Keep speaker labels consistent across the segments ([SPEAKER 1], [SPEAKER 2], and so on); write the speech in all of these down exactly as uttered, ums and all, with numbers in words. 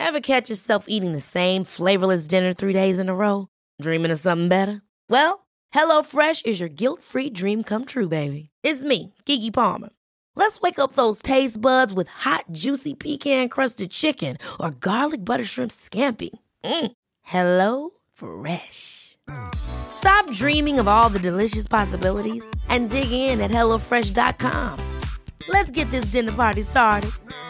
[SPEAKER 1] Ever catch yourself eating the same flavorless dinner three days in a row? Dreaming of something better? Well, HelloFresh is your guilt-free dream come true, baby. It's me, Keke Palmer. Let's wake up those taste buds with hot, juicy pecan-crusted chicken or garlic butter shrimp scampi. Mm. Hello Fresh. Stop dreaming of all the delicious possibilities and dig in at hello fresh dot com. Let's get this dinner party started.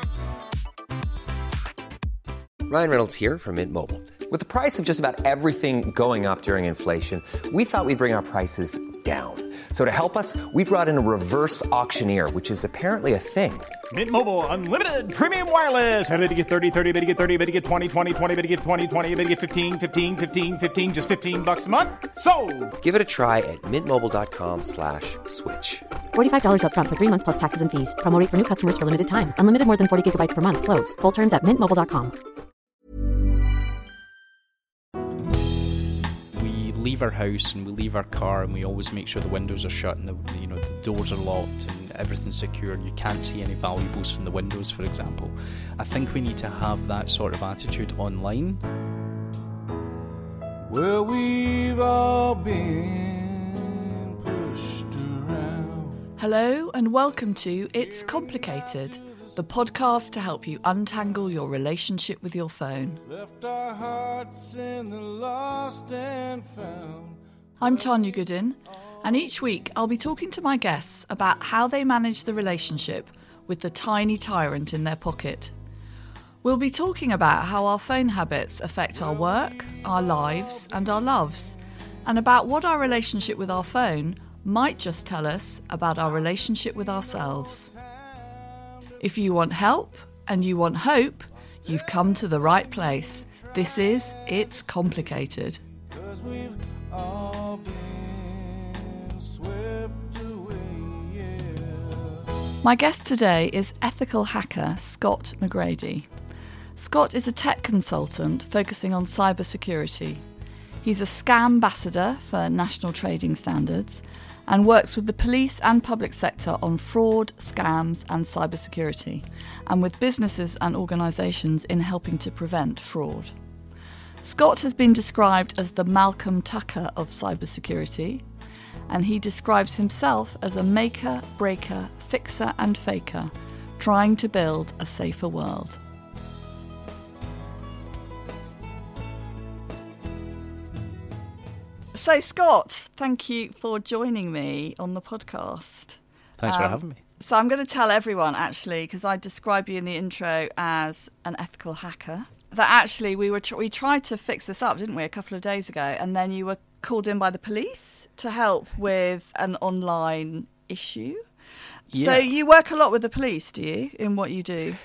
[SPEAKER 2] Ryan Reynolds here from Mint Mobile. With the price of just about everything going up during inflation, we thought we'd bring our prices down. So to help us, we brought in a reverse auctioneer, which is apparently a thing.
[SPEAKER 3] Mint Mobile Unlimited Premium Wireless. How to get thirty, thirty, how to get thirty, how to get twenty, twenty, twenty, how to get twenty, twenty, how to get fifteen, fifteen, fifteen, fifteen, just fifteen bucks a month? Sold!
[SPEAKER 2] Give it a try at mintmobile.com slash switch.
[SPEAKER 4] forty-five dollars up front for three months plus taxes and fees. Promo rate for new customers for limited time. Unlimited more than forty gigabytes per month. Slows full terms at mint mobile dot com.
[SPEAKER 5] Leave our house and we leave our car and we always make sure the windows are shut and the you know the doors are locked and everything's secure and you can't see any valuables from the windows, for example. I think we need to have that sort of attitude online.
[SPEAKER 6] Well, we've all been pushed around.
[SPEAKER 7] Hello and welcome to It's Complicated, the podcast to help you untangle your relationship with your phone.
[SPEAKER 6] Left our hearts in the lost and found.
[SPEAKER 7] I'm Tanya Goodin, and each week I'll be talking to my guests about how they manage the relationship with the tiny tyrant in their pocket. We'll be talking about how our phone habits affect our work, our lives, and our loves, and about what our relationship with our phone might just tell us about our relationship with ourselves. If you want help and you want hope, you've come to the right place. This is It's Complicated.
[SPEAKER 6] 'Cause we've all been swept away, yeah.
[SPEAKER 7] My guest today is ethical hacker Scott McGrady. Scott is a tech consultant focusing on cybersecurity. He's a scam ambassador for National Trading Standards and works with the police and public sector on fraud, scams and cybersecurity, and with businesses and organisations in helping to prevent fraud. Scott has been described as the Malcolm Tucker of cybersecurity, and he describes himself as a maker, breaker, fixer and faker, trying to build a safer world. So, Scott, thank you for joining me on the podcast.
[SPEAKER 5] Thanks
[SPEAKER 7] um,
[SPEAKER 5] for having me.
[SPEAKER 7] So I'm going to tell everyone, actually, because I describe you in the intro as an ethical hacker, that actually we were tr- we tried to fix this up, didn't we, a couple of days ago, and then you were called in by the police to help with an online issue.
[SPEAKER 5] Yeah.
[SPEAKER 7] So you work a lot with the police, do you, in what you do?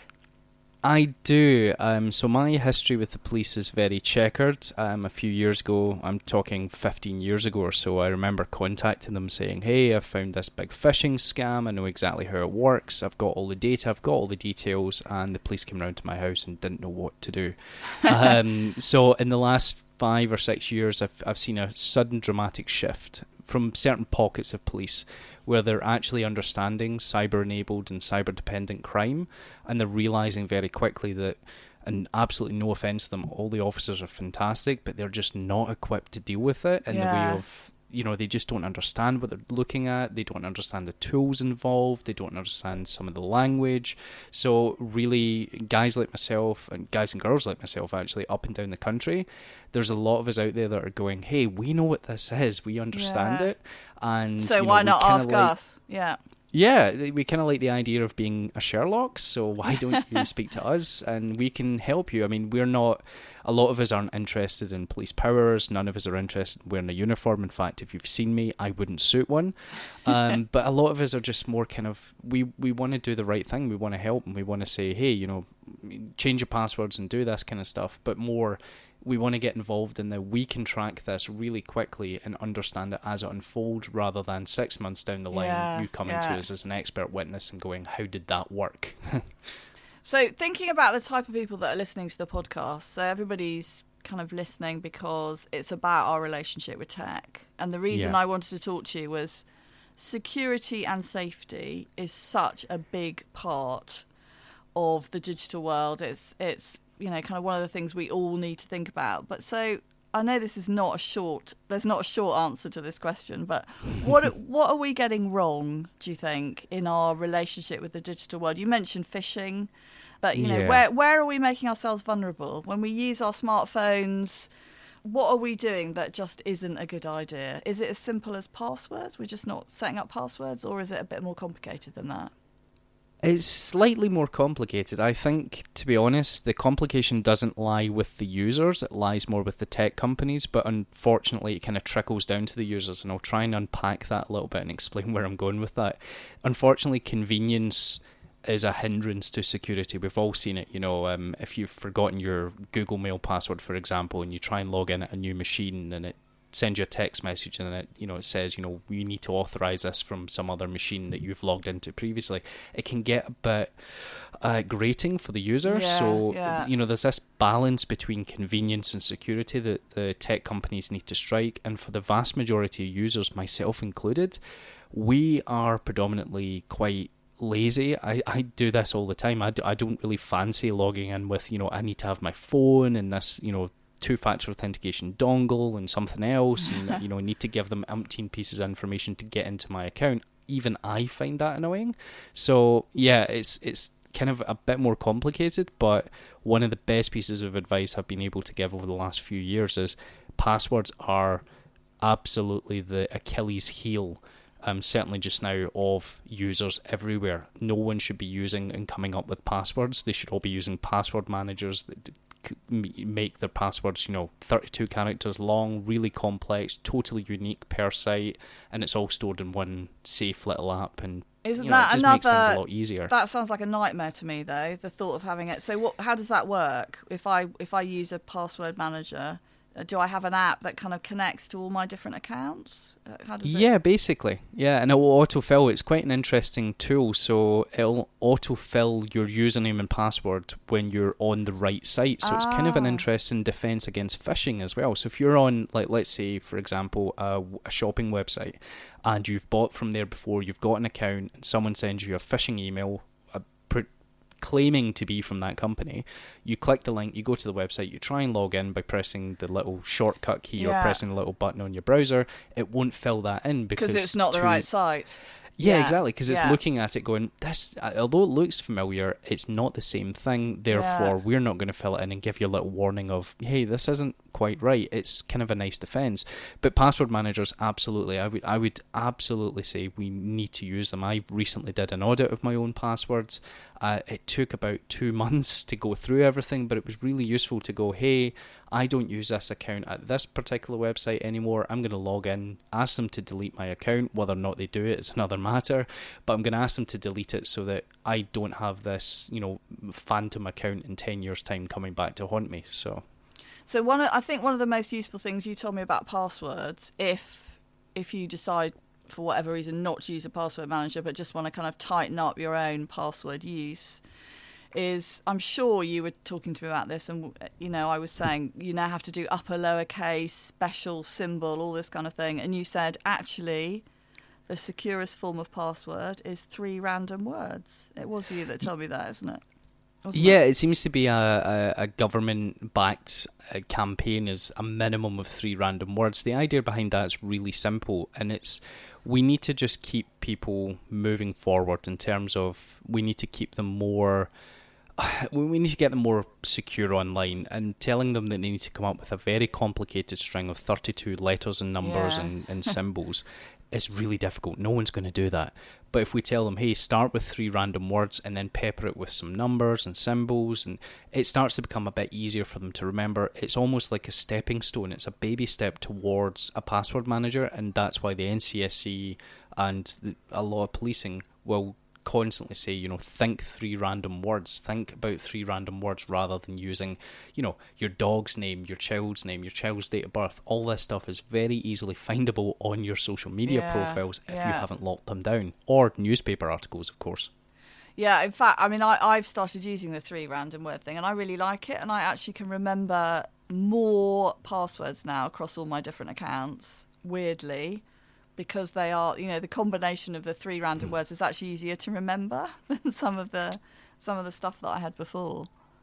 [SPEAKER 5] I do. Um, so my history with the police is very checkered. Um, a few years ago, I'm talking fifteen years ago or so, I remember contacting them saying, hey, I've found this big phishing scam. I know exactly how it works. I've got all the data. I've got all the details. And the police came round to my house and didn't know what to do. um, so in the last five or six years, I've, I've seen a sudden dramatic shift from certain pockets of police where they're actually understanding cyber-enabled and cyber-dependent crime, and they're realising very quickly that, and absolutely no offence to them, all the officers are fantastic, but they're just not equipped to deal with it in
[SPEAKER 7] Yeah.
[SPEAKER 5] the way of, you know, they just don't understand what they're looking at, they don't understand the tools involved, they don't understand some of the language. So really, guys like myself, and guys and girls like myself actually, up and down the country, there's a lot of us out there that are going, hey, we know what this is, we understand
[SPEAKER 7] Yeah.
[SPEAKER 5] it. And
[SPEAKER 7] So
[SPEAKER 5] you know,
[SPEAKER 7] why
[SPEAKER 5] we
[SPEAKER 7] not
[SPEAKER 5] kinda
[SPEAKER 7] ask
[SPEAKER 5] like,
[SPEAKER 7] us? Yeah.
[SPEAKER 5] Yeah, we kind of like the idea of being a Sherlock, so why don't you speak to us and we can help you? I mean, we're not, a lot of us aren't interested in police powers, none of us are interested in wearing a uniform. In fact, if you've seen me, I wouldn't suit one. Um, but a lot of us are just more kind of, we, we want to do the right thing, we want to help, and we want to say, hey, you know, change your passwords and do this kind of stuff, but more, we want to get involved in that we can track this really quickly and understand it as it unfolds, rather than six months down the line
[SPEAKER 7] Yeah,
[SPEAKER 5] you coming
[SPEAKER 7] yeah.
[SPEAKER 5] to us as an expert witness and going, how did that work?
[SPEAKER 7] So thinking about the type of people that are listening to the podcast, so everybody's kind of listening because it's about our relationship with tech. And the reason
[SPEAKER 5] Yeah.
[SPEAKER 7] I wanted to talk to you was security and safety is such a big part of the digital world. It's it's you know, kind of one of the things we all need to think about. But so I know this is not a short, there's not a short answer to this question, but what what are we getting wrong, do you think, in our relationship with the digital world? You mentioned phishing, but, you know,
[SPEAKER 5] Yeah.
[SPEAKER 7] where where are we making ourselves vulnerable? When we use our smartphones, what are we doing that just isn't a good idea? Is it as simple as passwords? We're just not setting up passwords, or is it a bit more complicated than that?
[SPEAKER 5] It's slightly more complicated. I think, to be honest, the complication doesn't lie with the users, it lies more with the tech companies, but unfortunately it kind of trickles down to the users, and I'll try and unpack that a little bit and explain where I'm going with that. Unfortunately, convenience is a hindrance to security. We've all seen it, you know, um, if you've forgotten your Google Mail password, for example, and you try and log in at a new machine and it sends you a text message and then it, you know, it says, you know, you need to authorize this from some other machine that you've logged into previously. It can get a bit uh, grating for the user.
[SPEAKER 7] Yeah,
[SPEAKER 5] so,
[SPEAKER 7] yeah.
[SPEAKER 5] you know, there's this balance between convenience and security that the tech companies need to strike. And for the vast majority of users, myself included, we are predominantly quite lazy. I, I do this all the time. I, do, I don't really fancy logging in with, you know, I need to have my phone and this, you know, two-factor authentication dongle and something else, and, you know, I need to give them umpteen pieces of information to get into my account. Even I find that annoying. So, yeah, it's it's kind of a bit more complicated, but one of the best pieces of advice I've been able to give over the last few years is passwords are absolutely the Achilles heel, Um, certainly just now, of users everywhere. No one should be using and coming up with passwords. They should all be using password managers that make their passwords, you know, thirty-two characters long, really complex, totally unique per site, and it's all stored in one safe little app. And
[SPEAKER 7] Isn't
[SPEAKER 5] you know,
[SPEAKER 7] that
[SPEAKER 5] it just
[SPEAKER 7] another?
[SPEAKER 5] makes things a lot easier.
[SPEAKER 7] That sounds like a nightmare to me, though. The thought of having it. So, what? How does that work? If I if I use a password manager, do I have an app that kind of connects to all my different accounts? How does it...
[SPEAKER 5] Yeah, basically. Yeah, and it will autofill. It's quite an interesting tool. So it'll autofill your username and password when you're on the right site. So it's kind of an
[SPEAKER 7] Ah.
[SPEAKER 5] interesting defense against phishing as well. So if you're on, like, let's say, for example, a, a shopping website, and you've bought from there before, you've got an account, and someone sends you a phishing email, a pr- claiming to be from that company, you click the link, you go to the website, you try and log in by pressing the little shortcut key
[SPEAKER 7] Yeah.
[SPEAKER 5] or pressing the little button on your browser. It won't fill that in because
[SPEAKER 7] Because it's not the
[SPEAKER 5] to-
[SPEAKER 7] right site.
[SPEAKER 5] Yeah,
[SPEAKER 7] Yeah,
[SPEAKER 5] exactly, because it's
[SPEAKER 7] yeah.
[SPEAKER 5] looking at it going, this, although it looks familiar, it's not the same thing, therefore
[SPEAKER 7] Yeah.
[SPEAKER 5] we're not going to fill it in and give you a little warning of, hey, this isn't quite right. It's kind of a nice defense. But password managers, absolutely, I would I would absolutely say we need to use them. I recently did an audit of my own passwords. Uh, it took about two months to go through everything, but it was really useful to go, hey, I don't use this account at this particular website anymore. I'm going to log in, ask them to delete my account. Whether or not they do it is another matter, but I'm going to ask them to delete it so that I don't have this, you know, phantom account in ten years' time coming back to haunt me. So,
[SPEAKER 7] So one, of, I think one of the most useful things you told me about passwords, if if you decide for whatever reason not to use a password manager but just want to kind of tighten up your own password use, is I'm sure you were talking to me about this, and you know I was saying you now have to do upper, lowercase, special, symbol, all this kind of thing, and you said actually the securest form of password is three random words. It was you that told me that, isn't it? Wasn't
[SPEAKER 5] yeah,
[SPEAKER 7] it?
[SPEAKER 5] it seems to be a, a, a government-backed uh, campaign is a minimum of three random words. The idea behind that is really simple, and it's we need to just keep people moving forward in terms of we need to keep them more... We need to get them more secure online, and telling them that they need to come up with a very complicated string of thirty-two letters and numbers
[SPEAKER 7] Yeah.
[SPEAKER 5] and, and symbols is really difficult. No one's going to do that. But if we tell them, hey, start with three random words and then pepper it with some numbers and symbols, and it starts to become a bit easier for them to remember. It's almost like a stepping stone. It's a baby step towards a password manager, and that's why the N C S C and the, a lot of policing will constantly say, you know, think three random words. Think about three random words rather than using, you know, your dog's name, your child's name, your child's date of birth. All this stuff is very easily findable on your social media
[SPEAKER 7] Yeah,
[SPEAKER 5] profiles if you
[SPEAKER 7] yeah.
[SPEAKER 5] haven't locked them down. Or newspaper articles, of course.
[SPEAKER 7] Yeah, in fact, I mean, I, I've started using the three random word thing, and I really like it, and I actually can remember more passwords now across all my different accounts, weirdly, because they are, you know, the combination of the three random words is actually easier to remember than some of the some of the stuff that I had before.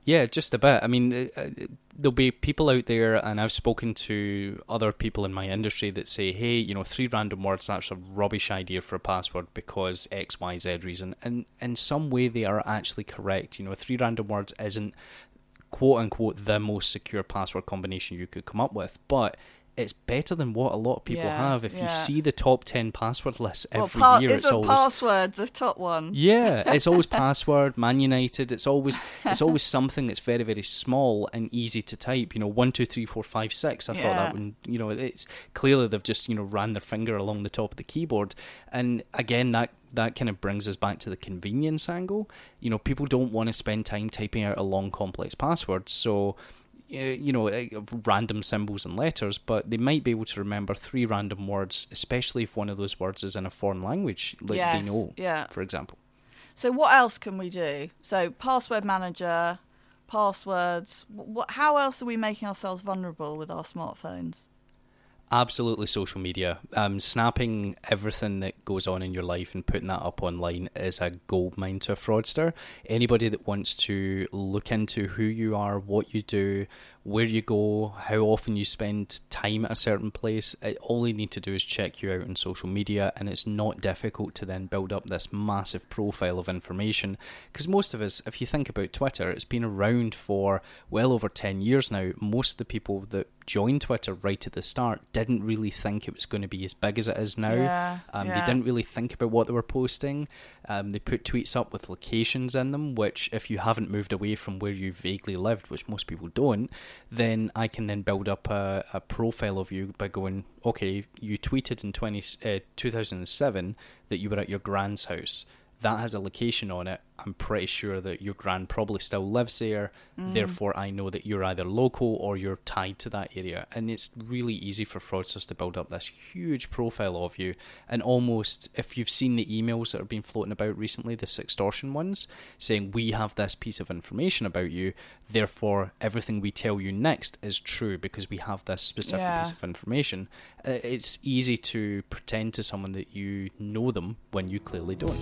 [SPEAKER 5] Yeah, just a bit. I mean, uh, there'll be people out there, and I've spoken to other people in my industry that say, hey, you know, three random words, that's a rubbish idea for a password because X, Y, Z reason. And in some way, they are actually correct. You know, three random words isn't, quote unquote, the most secure password combination you could come up with. But it's better than what a lot of people
[SPEAKER 7] Yeah,
[SPEAKER 5] have. If
[SPEAKER 7] yeah.
[SPEAKER 5] you see the top ten password lists
[SPEAKER 7] Well,
[SPEAKER 5] every
[SPEAKER 7] pa-
[SPEAKER 5] year, it's
[SPEAKER 7] isn't
[SPEAKER 5] always
[SPEAKER 7] password the top one?
[SPEAKER 5] yeah, it's always password, Man United. It's always it's always something that's very very small and easy to type. You know, one two three four five six. I thought
[SPEAKER 7] Yeah.
[SPEAKER 5] that one. You know, it's clearly they've just you know ran their finger along the top of the keyboard, and again that. That kind of brings us back to the convenience angle. You know, people don't want to spend time typing out a long, complex password, so uh, you know, uh, random symbols and letters, but they might be able to remember three random words, especially if one of those words is in a foreign language, like
[SPEAKER 7] Yes,
[SPEAKER 5] they know,
[SPEAKER 7] yeah.
[SPEAKER 5] for example.
[SPEAKER 7] So what else can we do? So password manager, passwords. What? How else are we making ourselves vulnerable with our smartphones?
[SPEAKER 5] Absolutely social media. Um, snapping everything that goes on in your life and putting that up online is a goldmine to a fraudster. Anybody that wants to look into who you are, what you do, where you go, how often you spend time at a certain place, it, all they need to do is check you out on social media, and it's not difficult to then build up this massive profile of information. Because most of us, if you think about Twitter, it's been around for well over ten years now. Most of the people that joined Twitter right at the start didn't really think it was going to be as big as it is now.
[SPEAKER 7] Yeah,
[SPEAKER 5] um,
[SPEAKER 7] yeah.
[SPEAKER 5] They didn't really think about what they were posting. Um, they put tweets up with locations in them, which if you haven't moved away from where you vaguely lived, which most people don't, then I can then build up a, a profile of you by going, okay, you tweeted in twenty, uh, two thousand seven that you were at your grand's house. That has a location on it. I'm pretty sure that your gran probably still lives there.
[SPEAKER 7] Mm.
[SPEAKER 5] Therefore, I know that you're either local or you're tied to that area. And it's really easy for fraudsters to build up this huge profile of you. And almost, if you've seen the emails that have been floating about recently, the extortion ones, saying we have this piece of information about you, therefore everything we tell you next is true because we have this specific
[SPEAKER 7] Yeah.
[SPEAKER 5] piece of information. Uh, It's easy to pretend to someone that you know them when you clearly don't.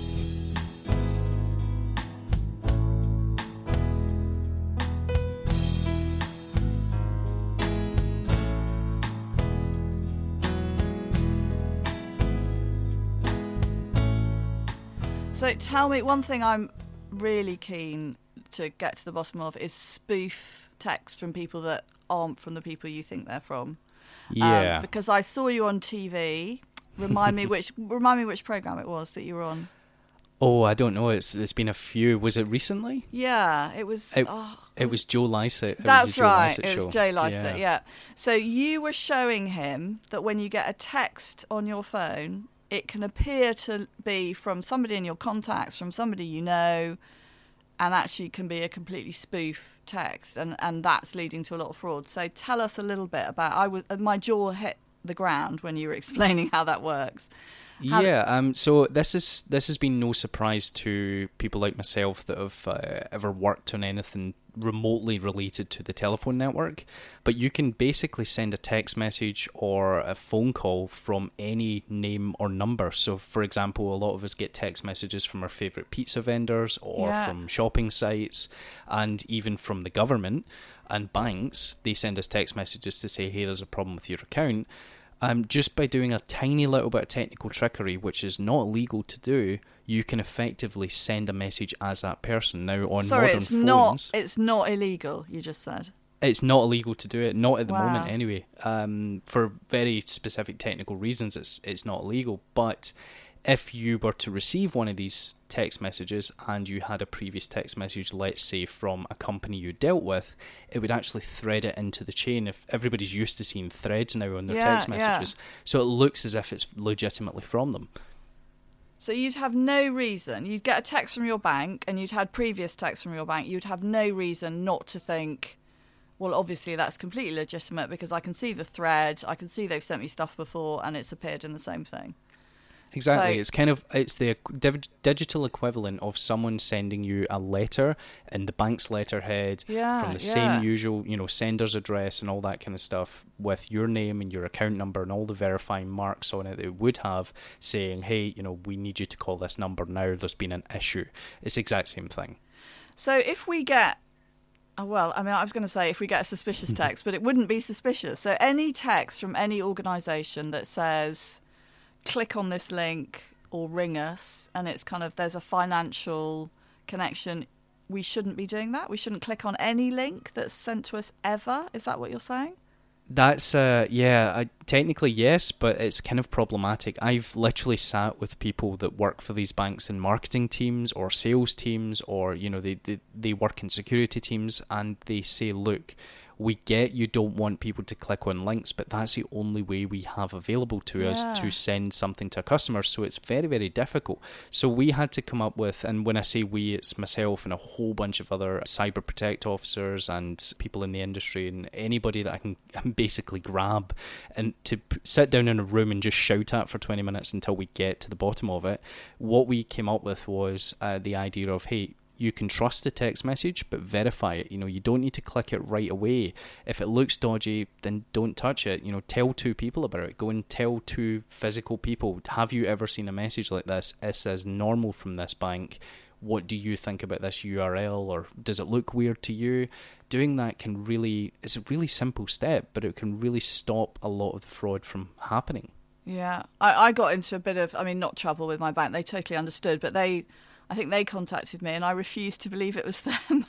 [SPEAKER 7] So tell me, one thing I'm really keen to get to the bottom of is spoof text from people that aren't from the people you think they're from.
[SPEAKER 5] Yeah.
[SPEAKER 7] Um, because I saw you on T V. Remind me which remind me which program it was that you were on.
[SPEAKER 5] Oh, I don't know. It's it's been a few. Was it recently?
[SPEAKER 7] Yeah, it was.
[SPEAKER 5] It,
[SPEAKER 7] oh,
[SPEAKER 5] it was Joe Lycett. It
[SPEAKER 7] That's
[SPEAKER 5] was the Joe
[SPEAKER 7] right.
[SPEAKER 5] Lycett
[SPEAKER 7] It was
[SPEAKER 5] show.
[SPEAKER 7] Joe Lycett.
[SPEAKER 5] Yeah.
[SPEAKER 7] Yeah. So you were showing him that when you get a text on your phone, it can appear to be from somebody in your contacts, from somebody you know, and actually can be a completely spoof text, and, and that's leading to a lot of fraud. So tell us a little bit about. I was my jaw hit the ground when you were explaining how that works. How
[SPEAKER 5] Yeah, um, so this is this has been no surprise to people like myself that have uh, ever worked on anything remotely related to the telephone network. But you can basically send a text message or a phone call from any name or number. So, for example, a lot of us get text messages from our favourite pizza vendors or
[SPEAKER 7] Yeah.
[SPEAKER 5] from shopping sites and even from the government and banks. They send us text messages to say, hey, there's a problem with your account. Um, just by doing a tiny little bit of technical trickery, which is not illegal to do, you can effectively send a message as that person. Now, on
[SPEAKER 7] Sorry,
[SPEAKER 5] modern
[SPEAKER 7] it's
[SPEAKER 5] phones,
[SPEAKER 7] not. It's not illegal. You just said.
[SPEAKER 5] it's not illegal to do it. Not at the
[SPEAKER 7] Wow.
[SPEAKER 5] moment, anyway. Um, for very specific technical reasons, it's it's not illegal. But if you were to receive one of these text messages and you had a previous text message, let's say from a company you dealt with, it would actually thread it into the chain. If everybody's used to seeing threads now on their
[SPEAKER 7] Yeah,
[SPEAKER 5] text messages, so it looks as if it's legitimately from them.
[SPEAKER 7] So you'd have no reason. You'd get a text from your bank, and you'd had previous texts from your bank. You'd have no reason not to think, well, obviously that's completely legitimate because I can see the thread, I can see they've sent me stuff before, and it's appeared in the same thing.
[SPEAKER 5] Exactly.
[SPEAKER 7] So-
[SPEAKER 5] It's kind of it's the div- digital equivalent of someone sending you a letter in the bank's letterhead
[SPEAKER 7] Yeah,
[SPEAKER 5] from the
[SPEAKER 7] yeah.
[SPEAKER 5] same usual, you know, sender's address and all that kind of stuff with your name and your account number and all the verifying marks on it that it would have saying, hey, you know, we need you to call this number now. There's been an issue. It's the exact same thing.
[SPEAKER 7] So if we get, Oh, well, I mean, I was going to say if we get a suspicious text, but it wouldn't be suspicious. So any text from any organisation that says, click on this link or ring us, and it's kind of, there's a financial connection, we shouldn't be doing that? We shouldn't click on any link that's sent to us ever? Is that what you're saying?
[SPEAKER 5] That's, uh, yeah, I, technically yes, but it's kind of problematic. I've literally sat with people that work for these banks in marketing teams or sales teams, or, you know, they, they, they work in security teams, and they say, look, we get you don't want people to click on links, but that's the only way we have available to
[SPEAKER 7] yeah.
[SPEAKER 5] us to send something to a customer. So it's very, very difficult. So we had to come up with, and when I say we, it's myself and a whole bunch of other cyber protect officers and people in the industry and anybody that I can basically grab, and to p- sit down in a room and just shout at for twenty minutes until we get to the bottom of it. What we came up with was uh, the idea of, hey, you can trust the text message, but verify it. You know, you don't need to click it right away. If it looks dodgy, then don't touch it. You know, tell two people about it. Go and tell two physical people, have you ever seen a message like this? It says normal from this bank. What do you think about this U R L? Or does it look weird to you? Doing that can really, it's a really simple step, but it can really stop a lot of the fraud from happening.
[SPEAKER 7] Yeah. I, I got into a bit of, I mean, not trouble with my bank. They totally understood, but they... I think they contacted me and I refused to believe it was them.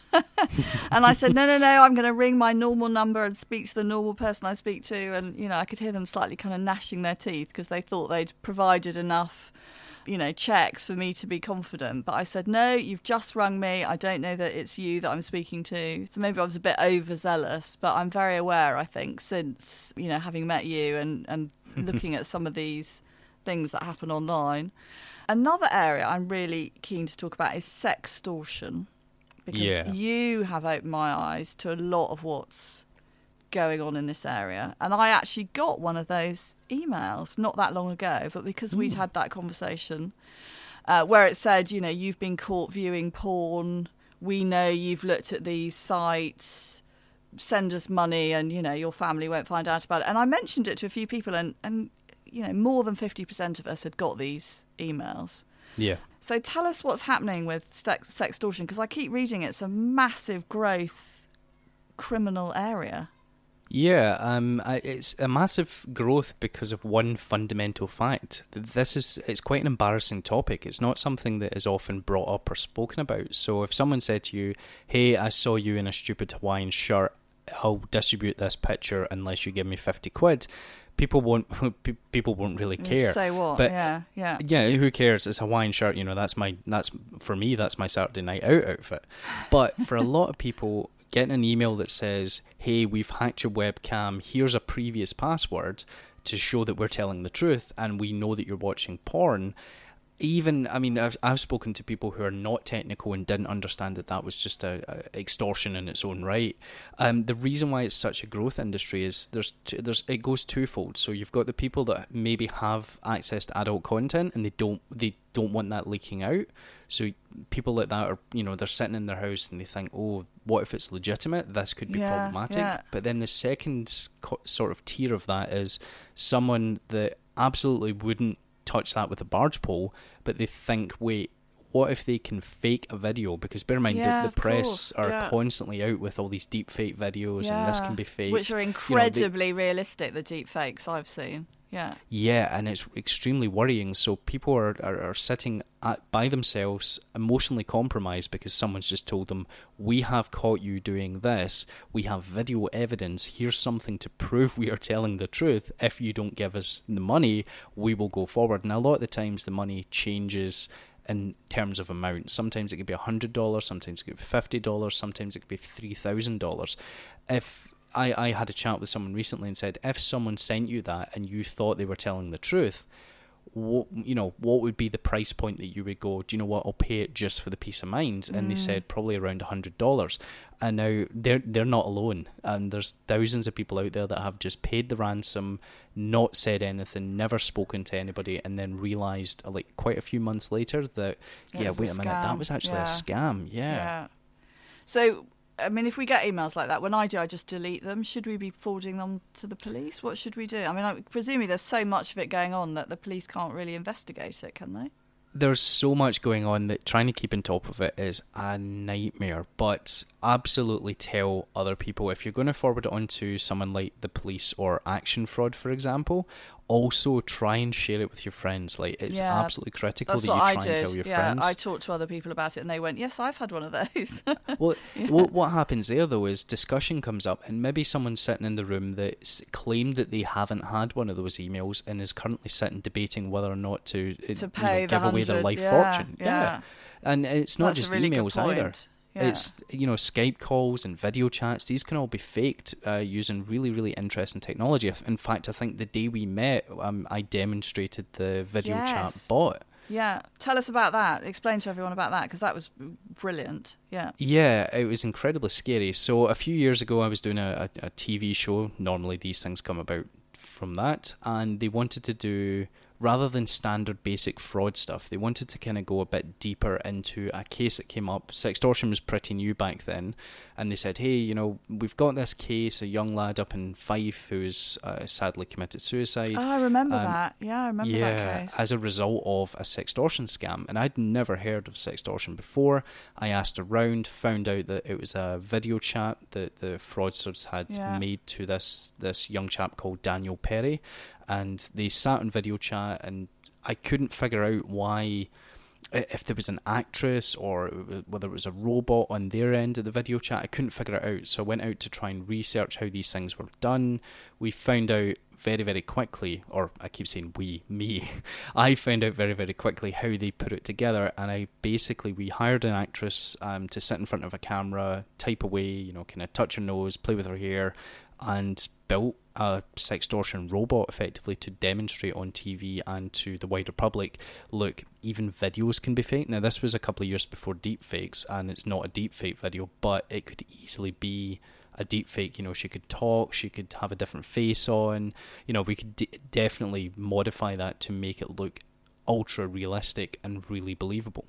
[SPEAKER 7] And I said, no, no, no, I'm going to ring my normal number and speak to the normal person I speak to. And, you know, I could hear them slightly kind of gnashing their teeth because they thought they'd provided enough, you know, checks for me to be confident. But I said, no, you've just rung me. I don't know that it's you that I'm speaking to. So maybe I was a bit overzealous, but I'm very aware, I think, since, you know, having met you and, and looking at some of these things that happen online. Another area I'm really keen to talk about is sextortion, because
[SPEAKER 5] yeah.
[SPEAKER 7] you have opened my eyes to a lot of what's going on in this area. And I actually got one of those emails not that long ago, but because we'd had that conversation uh, where it said, you know, you've been caught viewing porn, we know you've looked at these sites, send us money and, you know, your family won't find out about it. And I mentioned it to a few people and, and you know, more than fifty percent of us had got these emails.
[SPEAKER 5] Yeah.
[SPEAKER 7] So tell us what's happening with sex, sextortion, because I keep reading it's a massive growth criminal area.
[SPEAKER 5] Yeah, um, it's a massive growth because of one fundamental fact. This is, it's quite an embarrassing topic. It's not something that is often brought up or spoken about. So if someone said to you, hey, I saw you in a stupid Hawaiian shirt, I'll distribute this picture unless you give me fifty quid. People won't. People won't really care.
[SPEAKER 7] Say what?
[SPEAKER 5] But
[SPEAKER 7] yeah, yeah.
[SPEAKER 5] Yeah, who cares? It's a Hawaiian shirt. You know, that's my. That's for me. That's my Saturday night out outfit. But for a lot of people, getting an email that says, "Hey, we've hacked your webcam. Here's a previous password to show that we're telling the truth, and we know that you're watching porn." Even, I mean, I've I've spoken to people who are not technical and didn't understand that that was just a, a extortion in its own right. Um, the reason why it's such a growth industry is there's two, there's it goes twofold. So you've got the people that maybe have access to adult content and they don't they don't want that leaking out. So people like that are, you know, they're sitting in their house and they think, oh, what if it's legitimate? This could be
[SPEAKER 7] yeah,
[SPEAKER 5] problematic.
[SPEAKER 7] Yeah.
[SPEAKER 5] But then the second co- sort of tier of that is someone that absolutely wouldn't touch that with a barge pole, but they think, wait, what if they can fake a video? Because bear in mind,
[SPEAKER 7] yeah,
[SPEAKER 5] the, the press
[SPEAKER 7] course.
[SPEAKER 5] are
[SPEAKER 7] yeah.
[SPEAKER 5] constantly out with all these deep fake videos,
[SPEAKER 7] yeah.
[SPEAKER 5] and this can be fake,
[SPEAKER 7] which are incredibly
[SPEAKER 5] you know, they,
[SPEAKER 7] realistic, the deep fakes I've seen. Yeah.
[SPEAKER 5] Yeah, and it's extremely worrying. So people are, are, are sitting at, by themselves, emotionally compromised because someone's just told them, we have caught you doing this. We have video evidence. Here's something to prove we are telling the truth. If you don't give us the money, we will go forward. And a lot of the times the money changes in terms of amount. Sometimes it could be one hundred dollars, sometimes it could be fifty dollars, sometimes it could be three thousand dollars. If I, I had a chat with someone recently and said, if someone sent you that and you thought they were telling the truth, what, you know, what would be the price point that you would go, do you know what, I'll pay it just for the peace of mind? And mm. they said probably around one hundred dollars. And now they're they're not alone. And there's thousands of people out there that have just paid the ransom, not said anything, never spoken to anybody, and then realised like quite a few months later that, it yeah, wait a, a minute, that was actually yeah. a scam. Yeah.
[SPEAKER 7] yeah. So, I mean, if we get emails like that, when I do, I just delete them. Should we be forwarding them to the police? What should we do? I mean, I, presumably there's so much of it going on that the police can't really investigate it, can they?
[SPEAKER 5] There's so much going on that trying to keep on top of it is a nightmare, but absolutely tell other people. If you're going to forward it on to someone like the police or Action Fraud, for example, also try and share it with your friends. Like, it's
[SPEAKER 7] Yeah,
[SPEAKER 5] absolutely critical
[SPEAKER 7] That's
[SPEAKER 5] that you
[SPEAKER 7] what
[SPEAKER 5] try
[SPEAKER 7] I
[SPEAKER 5] and
[SPEAKER 7] did.
[SPEAKER 5] tell your
[SPEAKER 7] yeah,
[SPEAKER 5] friends.
[SPEAKER 7] I talked to other people about it, and they went, "Yes, I've had one of those."
[SPEAKER 5] Well, what, what happens there, though, is discussion comes up, and maybe someone's sitting in the room that claimed that they haven't had one of those emails and is currently sitting debating whether or not to, uh,
[SPEAKER 7] To
[SPEAKER 5] you
[SPEAKER 7] pay
[SPEAKER 5] know,
[SPEAKER 7] the
[SPEAKER 5] give away their
[SPEAKER 7] hundred,
[SPEAKER 5] life
[SPEAKER 7] yeah,
[SPEAKER 5] fortune.
[SPEAKER 7] yeah.
[SPEAKER 5] And it's not
[SPEAKER 7] That's a
[SPEAKER 5] just
[SPEAKER 7] really good
[SPEAKER 5] emails either.
[SPEAKER 7] point. Yeah.
[SPEAKER 5] It's, you know, Skype calls and video chats. These can all be faked uh, using really, really interesting technology. In fact, I think the day we met, um, I demonstrated the video
[SPEAKER 7] Yes.
[SPEAKER 5] chat bot.
[SPEAKER 7] Yeah, tell us about that. Explain to everyone about that, because that was brilliant. Yeah.
[SPEAKER 5] Yeah, it was incredibly scary. So a few years ago, I was doing a, a, a T V show. Normally, these things come about from that. And they wanted to do, rather than standard basic fraud stuff, they wanted to kind of go a bit deeper into a case that came up. Sextortion was pretty new back then. And they said, hey, you know, we've got this case, a young lad up in Fife who's uh, sadly committed suicide.
[SPEAKER 7] Oh, I remember
[SPEAKER 5] Um,
[SPEAKER 7] that. Yeah, I remember
[SPEAKER 5] yeah,
[SPEAKER 7] that case.
[SPEAKER 5] as a result of a sextortion scam. And I'd never heard of sextortion before. I asked around, found out that it was a video chat that the fraudsters had
[SPEAKER 7] Yeah.
[SPEAKER 5] made to this, this young chap called Daniel Perry. And they sat on video chat, and I couldn't figure out why, if there was an actress or whether it was a robot on their end of the video chat. I couldn't figure it out. So I went out to try and research how these things were done. We found out very, very quickly, or I keep saying we, me, I found out very, very quickly how they put it together. And I basically, we hired an actress um, to sit in front of a camera, type away, you know, kind of touch her nose, play with her hair, and built a sextortion robot effectively to demonstrate on T V and to the wider public, look, even videos can be fake. Now, this was a couple of years before deepfakes, and it's not a deepfake video, but it could easily be a deepfake. You know, she could talk, she could have a different face on. You know, we could d- definitely modify that to make it look ultra realistic and really believable.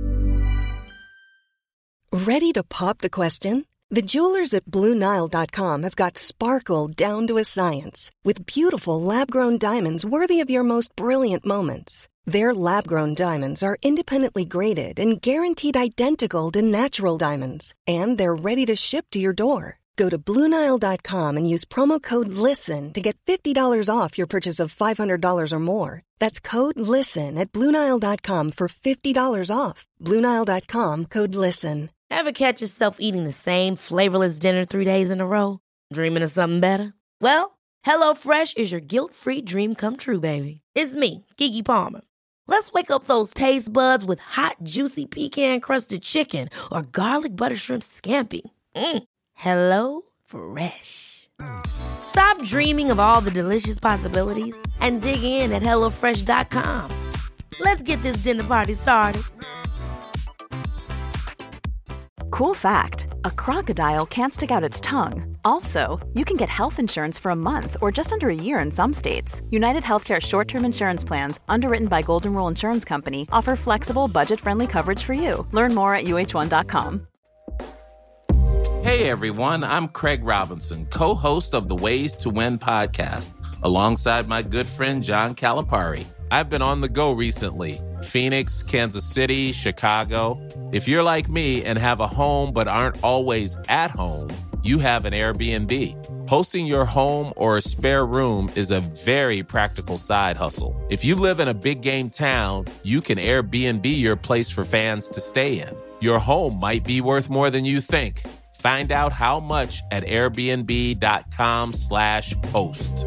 [SPEAKER 8] Ready to pop the question? The jewelers at Blue Nile dot com have got sparkle down to a science with beautiful lab-grown diamonds worthy of your most brilliant moments. Their lab-grown diamonds are independently graded and guaranteed identical to natural diamonds, and they're ready to ship to your door. Go to Blue Nile dot com and use promo code LISTEN to get fifty dollars off your purchase of five hundred dollars or more. That's code LISTEN at Blue Nile dot com for fifty dollars off. Blue Nile dot com, code LISTEN.
[SPEAKER 1] Ever catch yourself eating the same flavorless dinner three days in a row? Dreaming of something better? Well, HelloFresh is your guilt-free dream come true, baby. It's me, Keke Palmer. Let's wake up those taste buds with hot, juicy pecan-crusted chicken or garlic butter shrimp scampi. Mm. Hello Fresh. Stop dreaming of all the delicious possibilities and dig in at hello fresh dot com. Let's get this dinner party started.
[SPEAKER 9] Cool fact, a crocodile can't stick out its tongue. Also, you can get health insurance for a month or just under a year in some states. United Healthcare short-term insurance plans, underwritten by Golden Rule Insurance Company, offer flexible, budget-friendly coverage for you. Learn more at U H one dot com.
[SPEAKER 10] Hey everyone, I'm Craig Robinson, co-host of the Ways to Win podcast, alongside my good friend John Calipari. I've been on the go recently. Phoenix, Kansas City, Chicago. If you're like me and have a home but aren't always at home, you have an Airbnb. Hosting your home or a spare room is a very practical side hustle. If you live in a big game town, you can Airbnb your place for fans to stay in. Your home might be worth more than you think. Find out how much at airbnb.com slash host.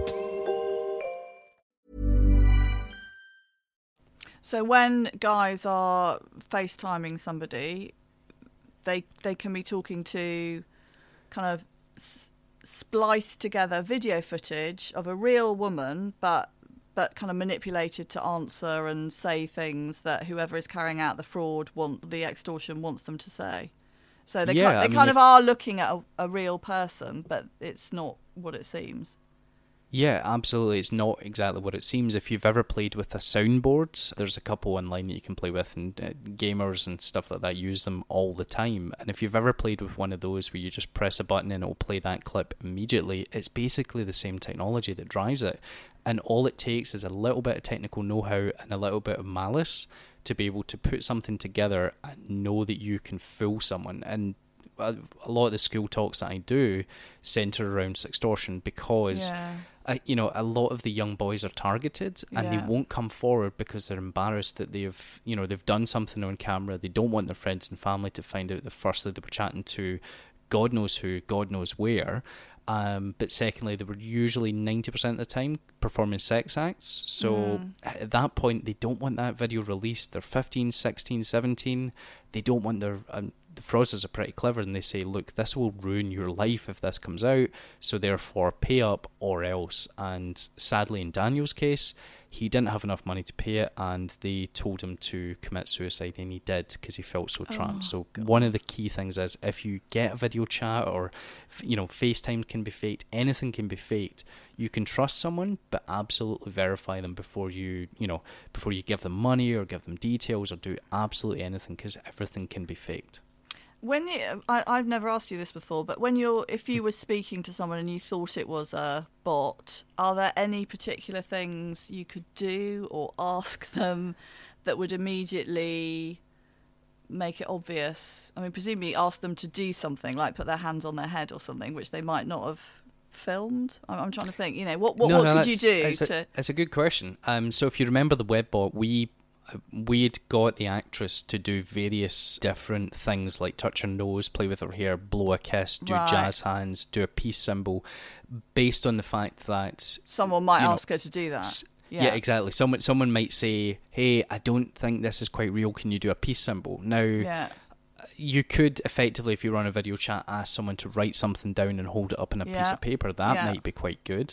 [SPEAKER 7] So when guys are FaceTiming somebody, they they can be talking to kind of s- spliced together video footage of a real woman, but but kind of manipulated to answer and say things that whoever is carrying out the fraud want the extortion wants them to say. So they
[SPEAKER 5] Yeah,
[SPEAKER 7] kind, they
[SPEAKER 5] I mean,
[SPEAKER 7] kind
[SPEAKER 5] if-
[SPEAKER 7] of are looking at a, a real person, but it's not what it seems.
[SPEAKER 5] Yeah, absolutely. It's not exactly what it seems. If you've ever played with a soundboard, there's a couple online that you can play with, and uh, gamers and stuff like that use them all the time. And if you've ever played with one of those where you just press a button and it'll play that clip immediately, it's basically the same technology that drives it. And all it takes is a little bit of technical know-how and a little bit of malice to be able to put something together and know that you can fool someone. And a, a lot of the school talks that I do centre around sextortion because,
[SPEAKER 7] Yeah.
[SPEAKER 5] I, you know, a lot of the young boys are targeted and
[SPEAKER 7] Yeah.
[SPEAKER 5] they won't come forward because they're embarrassed that they've, you know, they've done something on camera. They don't want their friends and family to find out that firstly they were chatting to God knows who, God knows where. Um, but secondly, they were usually ninety percent of the time performing sex acts. So
[SPEAKER 7] Mm.
[SPEAKER 5] at that point, they don't want that video released. They're fifteen, sixteen, seventeen. They don't want their... Um, the fraudsters are pretty clever and they say, look, this will ruin your life if this comes out. So therefore, pay up or else. And sadly, in Daniel's case, he didn't have enough money to pay it, and they told him to commit suicide, and he did because he felt so trapped.
[SPEAKER 7] Oh,
[SPEAKER 5] so
[SPEAKER 7] God.
[SPEAKER 5] one of the key things is if you get a video chat or, you know, FaceTime can be faked, anything can be faked. You can trust someone, but absolutely verify them before you, you know, before you give them money or give them details or do absolutely anything, because everything can be faked.
[SPEAKER 7] When you, I, I've never asked you this before, but when you're, if you were speaking to someone and you thought it was a bot, are there any particular things you could do or ask them that would immediately make it obvious? I mean, presumably ask them to do something, like put their hands on their head or something, which they might not have filmed. I'm, I'm trying to think, you know, what what,
[SPEAKER 5] No,
[SPEAKER 7] what
[SPEAKER 5] no,
[SPEAKER 7] could you
[SPEAKER 5] that's-
[SPEAKER 7] do
[SPEAKER 5] it's a,
[SPEAKER 7] to...
[SPEAKER 5] it's a good question. Um, so if you remember the Webbot, we we'd got the actress to do various different things like touch her nose, play with her hair, blow a kiss, do
[SPEAKER 7] Right.
[SPEAKER 5] jazz hands, do a peace symbol, based on the fact that
[SPEAKER 7] Someone might
[SPEAKER 5] you know,
[SPEAKER 7] ask her to do that.
[SPEAKER 5] s-
[SPEAKER 7] Yeah.
[SPEAKER 5] Yeah, exactly. Someone someone might say, "Hey, I don't think this is quite real. Can you do a peace symbol?" Now,
[SPEAKER 7] Yeah.
[SPEAKER 5] you could effectively, if you run a video chat, ask someone to write something down and hold it up on a piece
[SPEAKER 7] Yeah.
[SPEAKER 5] of paper. That
[SPEAKER 7] Yeah.
[SPEAKER 5] might be quite good.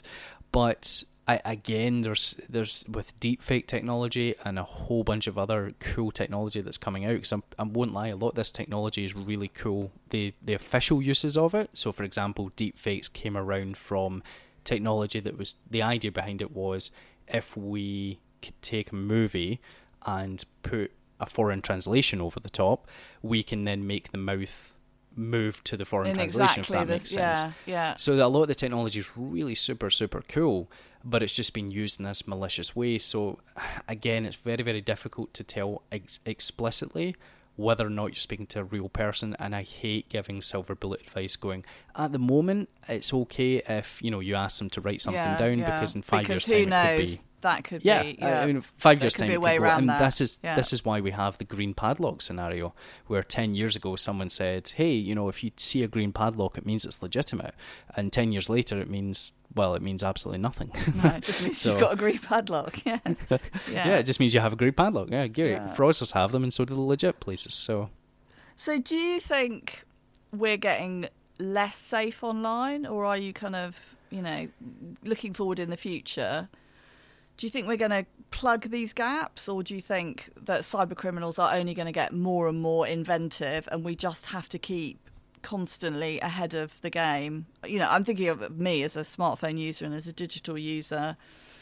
[SPEAKER 5] But I, again, there's there's with deepfake technology and a whole bunch of other cool technology that's coming out. Because I won't lie, a lot of this technology is really cool. The the official uses of it. So, for example, deepfakes came around from technology that was, the idea behind it was, if we could take a movie and put a foreign translation over the top, we can then make the mouth move to the foreign
[SPEAKER 7] In
[SPEAKER 5] translation,
[SPEAKER 7] exactly
[SPEAKER 5] if that
[SPEAKER 7] this-
[SPEAKER 5] makes sense.
[SPEAKER 7] yeah, yeah.
[SPEAKER 5] So that a lot of the technology is really super, super cool, but it's just been used in this malicious way. So again, it's very, very difficult to tell ex- explicitly whether or not you're speaking to a real person, and I hate giving silver bullet advice going, at the moment, it's okay if, you know, you ask them to write something
[SPEAKER 7] Yeah,
[SPEAKER 5] down,
[SPEAKER 7] yeah.
[SPEAKER 5] because in five
[SPEAKER 7] Because
[SPEAKER 5] years'
[SPEAKER 7] who
[SPEAKER 5] time it
[SPEAKER 7] knows?
[SPEAKER 5] could be...
[SPEAKER 7] That could
[SPEAKER 5] yeah,
[SPEAKER 7] be...
[SPEAKER 5] I mean, five
[SPEAKER 7] There
[SPEAKER 5] years'
[SPEAKER 7] could
[SPEAKER 5] time
[SPEAKER 7] be a
[SPEAKER 5] it
[SPEAKER 7] way
[SPEAKER 5] could go.
[SPEAKER 7] around
[SPEAKER 5] And
[SPEAKER 7] that.
[SPEAKER 5] this is,
[SPEAKER 7] Yeah.
[SPEAKER 5] this is why we have the green padlock scenario, where ten years ago someone said, hey, you know, if you see a green padlock, it means it's legitimate. And ten years later, it means... well, it means absolutely nothing.
[SPEAKER 7] No, it just means
[SPEAKER 5] So-
[SPEAKER 7] you've got a green padlock. Yeah.
[SPEAKER 5] yeah.
[SPEAKER 7] Yeah.
[SPEAKER 5] it just means you have a green padlock. Yeah, great.
[SPEAKER 7] Yeah.
[SPEAKER 5] Fraudsters have them, and so do the legit places. So,
[SPEAKER 7] So do you think we're getting less safe online, or are you kind of, you know, looking forward in the future? Do you think we're going to plug these gaps, or do you think that cyber criminals are only going to get more and more inventive and we just have to keep constantly ahead of the game? You know, I'm thinking of me as a smartphone user and as a digital user.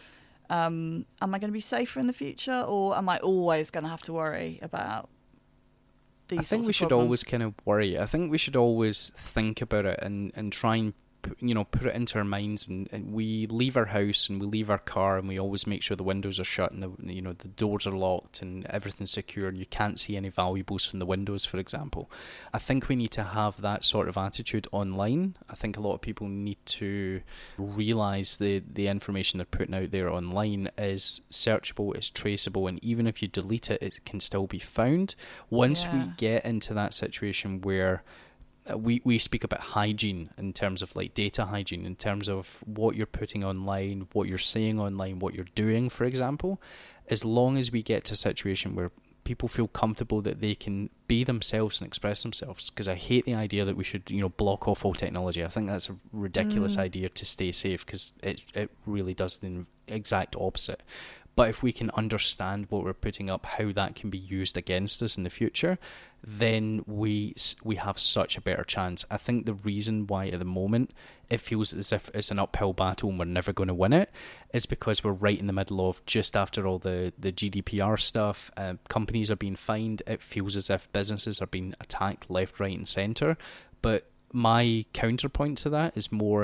[SPEAKER 7] Um, am I going to be safer in the future, or am I always going to have to worry about these
[SPEAKER 5] I think
[SPEAKER 7] sorts
[SPEAKER 5] we
[SPEAKER 7] of
[SPEAKER 5] should
[SPEAKER 7] problems?
[SPEAKER 5] always kind of worry. I think we should always think about it and, and try and, pu- you know, put it into our minds. And, and we leave our house and we leave our car, and we always make sure the windows are shut and the, you know, the doors are locked and everything's secure, and you can't see any valuables from the windows, for example. I think we need to have that sort of attitude online. I think a lot of people need to realise the, the information they're putting out there online is searchable, it's traceable, and even if you delete it, it can still be found. Once
[SPEAKER 7] Yeah.
[SPEAKER 5] we get into that situation where uh, we, we speak about hygiene in terms of like data hygiene, in terms of what you're putting online, what you're saying online, what you're doing, for example, as long as we get to a situation where people feel comfortable that they can be themselves and express themselves, because I hate the idea that we should, you know, block off all technology. I think that's a ridiculous
[SPEAKER 7] Mm.
[SPEAKER 5] idea to stay safe, because it, it really does the exact opposite. But if we can understand what we're putting up, how that can be used against us in the future, then we we have such a better chance. I think the reason why at the moment it feels as if it's an uphill battle and we're never going to win it is because we're right in the middle of, just after all the, the G D P R stuff, uh, companies are being fined. It feels as if businesses are being attacked left, right and centre. But my counterpoint to that is more,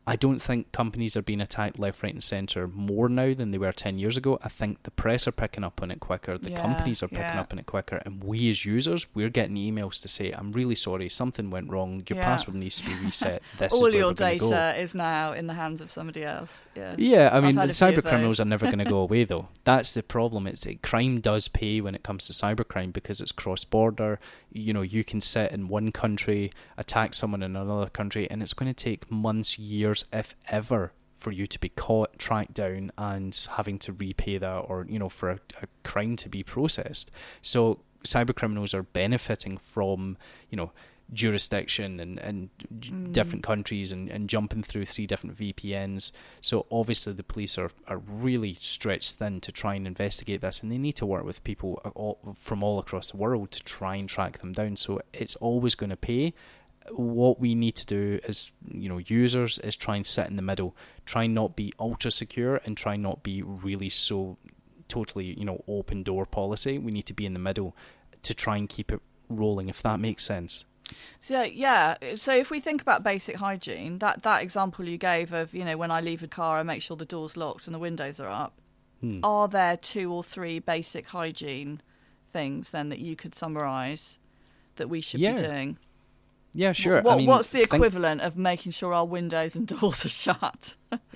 [SPEAKER 5] I don't think companies are being attacked left, right and centre more now than they were ten years ago. I think the press are picking up on it quicker, the
[SPEAKER 7] yeah,
[SPEAKER 5] companies are picking
[SPEAKER 7] yeah.
[SPEAKER 5] up on it quicker, and we as users, we're getting emails to say, I'm really sorry, something went wrong, your
[SPEAKER 7] yeah.
[SPEAKER 5] password needs to be reset. This
[SPEAKER 7] All
[SPEAKER 5] is where
[SPEAKER 7] your
[SPEAKER 5] we're gonna
[SPEAKER 7] data
[SPEAKER 5] go.
[SPEAKER 7] is now in the hands of somebody else. Yes.
[SPEAKER 5] Yeah, I mean, the
[SPEAKER 7] I've had a few
[SPEAKER 5] cyber
[SPEAKER 7] of
[SPEAKER 5] criminals
[SPEAKER 7] those.
[SPEAKER 5] are never going to go away, though. That's the problem. It's it, crime does pay when it comes to cybercrime because it's cross-border. You know, you can sit in one country, attack someone in another country, and it's going to take months, years, if ever, for you to be caught, tracked down, and having to repay that, or, you know, for a, a crime to be processed. So cyber criminals are benefiting from, you know, jurisdiction and, and mm. different countries and, and jumping through three different V P Ns. So obviously the police are, are really stretched thin to try and investigate this, and they need to work with people all, from all across the world to try and track them down. So it's always going to pay. What we need to do as, you know, users is try and sit in the middle, try and not be ultra secure and try and not be really so totally, you know, open door policy. We need to be in the middle to try and keep it rolling, if that makes sense.
[SPEAKER 7] So yeah, so if we think about basic hygiene, that, that example you gave of, you know, when I leave a car, I make sure the door's locked and the windows are up. Hmm. Are there two or three basic hygiene things then that you could summarise that we should
[SPEAKER 5] yeah.
[SPEAKER 7] be doing?
[SPEAKER 5] Yeah, sure.
[SPEAKER 7] What,
[SPEAKER 5] I mean,
[SPEAKER 7] what's the
[SPEAKER 5] think...
[SPEAKER 7] equivalent of making sure our windows and doors are shut?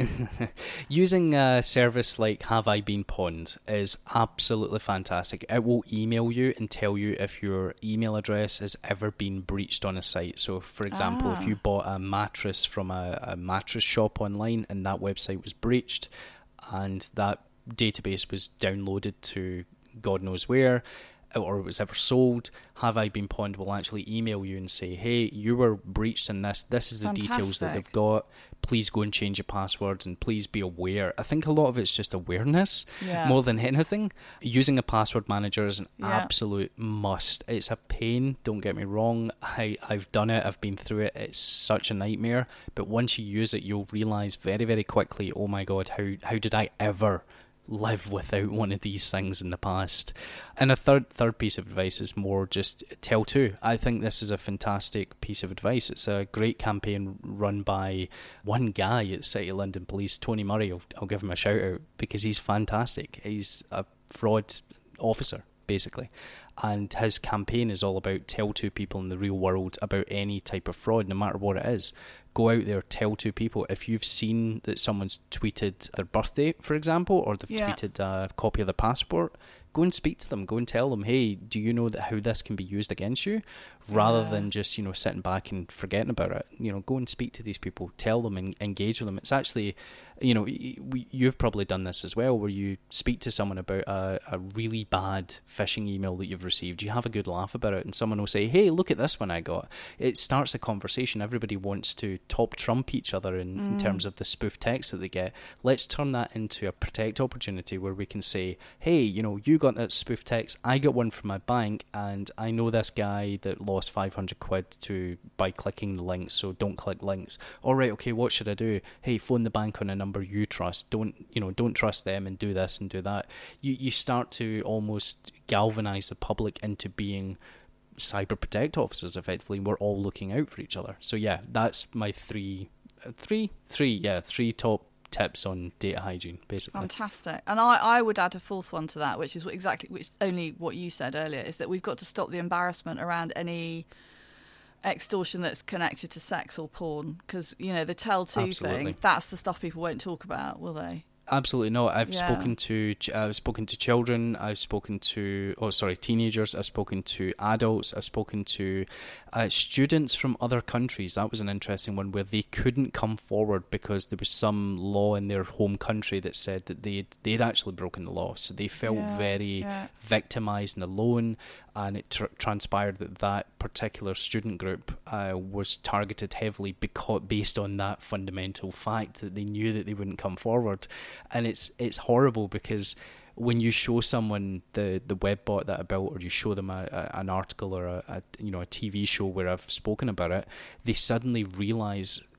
[SPEAKER 5] Using a service like Have I Been Pwned is absolutely fantastic. It will email you and tell you if your email address has ever been breached on a site. So, for example,
[SPEAKER 7] ah.
[SPEAKER 5] if you bought a mattress from a, a mattress shop online and that website was breached and that database was downloaded to God knows where, or it was ever sold, Have I Been Pwned will actually email you and say, hey, you were breached in this. This is the
[SPEAKER 7] Fantastic.
[SPEAKER 5] details that they've got. Please go and change your password and please be aware. I think a lot of it's just awareness
[SPEAKER 7] yeah.
[SPEAKER 5] more than anything. Using a password manager is an
[SPEAKER 7] yeah.
[SPEAKER 5] absolute must. It's a pain, don't get me wrong. I, I've done it, I've been through it. It's such a nightmare. But once you use it, you'll realise very, very quickly, oh my God, how, how did I ever live without one of these things in the past? And a third third piece of advice is more just tell two. I think this is a fantastic piece of advice. It's a great campaign run by one guy at City of London Police, Tony Murray. I'll, I'll give him a shout out because he's fantastic. He's a fraud officer, basically. And his campaign is all about tell two people in the real world about any type of fraud, no matter what it is. Go out there, tell two people. If you've seen that someone's tweeted their birthday, for example, or they've
[SPEAKER 7] yeah.
[SPEAKER 5] tweeted a copy of their passport, go and speak to them. Go and tell them, hey, do you know that how this can be used against you? Rather
[SPEAKER 7] yeah.
[SPEAKER 5] than just, you know, sitting back and forgetting about it. You know, go and speak to these people, tell them and engage with them. It's actually, you know, we, you've probably done this as well, where you speak to someone about a, a really bad phishing email that you've received. You have a good laugh about it, and someone will say, hey, look at this one I got. It starts a conversation. Everybody wants to top trump each other in, mm. in terms of the spoof text that they get. Let's turn that into a protect opportunity where we can say, hey, you know, you got that spoof text, I got one from my bank, and I know this guy that lost five hundred quid to by clicking the links, so don't click links. All right, okay, what should I do? Hey, phone the bank on a number you trust. Don't, you know, don't trust them and do this and do that. You you start to almost galvanize the public into being cyber protect officers. Effectively, we're all looking out for each other. So yeah, that's my three, uh, three, three, yeah, three top tips on data hygiene, basically.
[SPEAKER 7] Fantastic. And I, I would add a fourth one to that, which is what exactly which only what you said earlier, is that we've got to stop the embarrassment around any extortion that's connected to sex or porn, because, you know, the tell two thing, that's the stuff people won't talk about, will they?
[SPEAKER 5] Absolutely not. I've
[SPEAKER 7] yeah.
[SPEAKER 5] spoken to I've spoken to children. I've spoken to oh sorry teenagers. I've spoken to adults. I've spoken to uh, students from other countries. That was an interesting one where they couldn't come forward because there was some law in their home country that said that they they'd actually broken the law. So they felt
[SPEAKER 7] yeah,
[SPEAKER 5] very
[SPEAKER 7] yeah.
[SPEAKER 5] victimized and alone. And it tr- transpired that that particular student group uh, was targeted heavily because based on that fundamental fact that they knew that they wouldn't come forward. And it's it's horrible because when you show someone the, the web bot that I built, or you show them a, a, an article or a, a you know a T V show where I've spoken about it, they suddenly realise